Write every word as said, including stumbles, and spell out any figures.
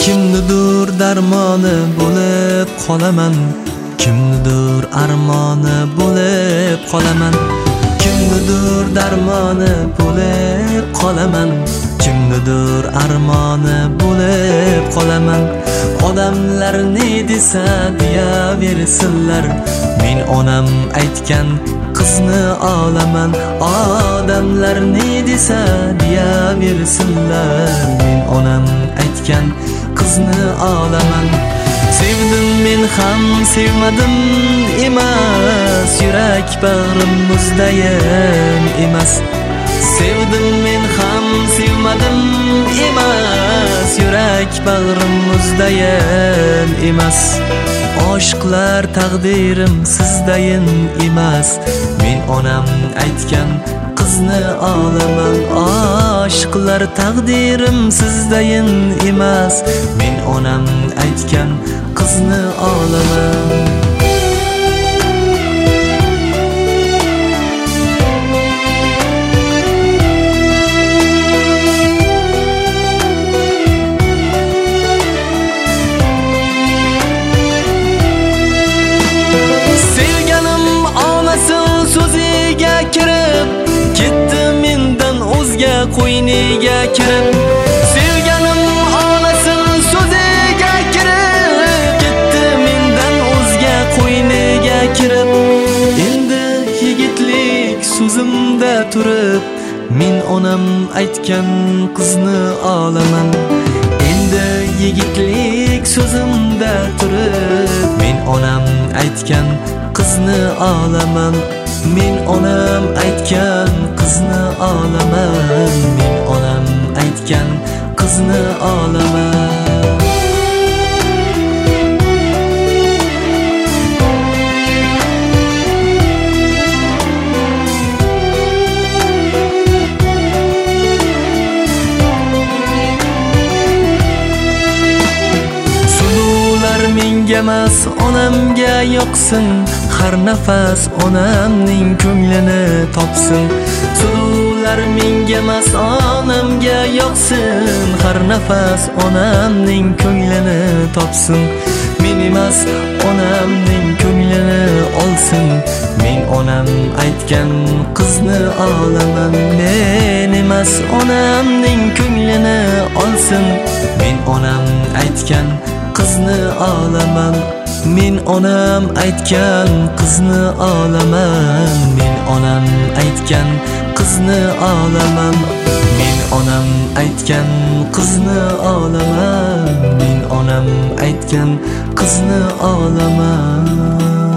Kimnidir darmoni bo'lib qolaman, kimnidir armoni bo'lib qolaman, kimnidir darmoni bo'lib qolaman, kimnidir armoni bo'lib qolaman. Odamlar ne desa deyaversinlar, men onam aytgan qizni olaman. Odamlar ne desa deyaversinlar, men onam aytgan qizni olaman. Sevdim men ham sevmadim emas, yurak bag'rim muzdayin emas. Sevdim men ham sevmadim emas, yurak bag'rim muzdayin emas. Oshqlar taqdirim sizdayin emas, men onam aytgan qizni olaman. Oshqlar taqdirim sizdayin emas, men onam aytgan qizni olaman. So'ziga kirib ketdi mendan o'zga qo'yniga kirib. Sevganim onasin so'ziga kirib ketdi mendan o'zga qo'yniga kirib. Endi yigitlik so'zimda turib, men onam aytgan qizni olaman. Endi yigitlik so'zimda turib, men onam aytgan qizni olaman. Men onam aytgan qizni olaman, men onam aytgan qizni olaman. Sulular menga emas onamga yoqsin, har nafas onamning ko'nglini topsin. Sulular menga emas onamga yoqsin, har nafas onamning ko'nglini topsin. Men emas onamning ko'nglini olsin, men onam aytgan qizni olaman. Men emas onamning ko'nglini olsin, men onam aytgan qizni olaman. Men onam aytgan qizni olaman, men onam aytgan qizni olaman. Men onam aytgan qizni olaman, men onam aytgan qizni olaman.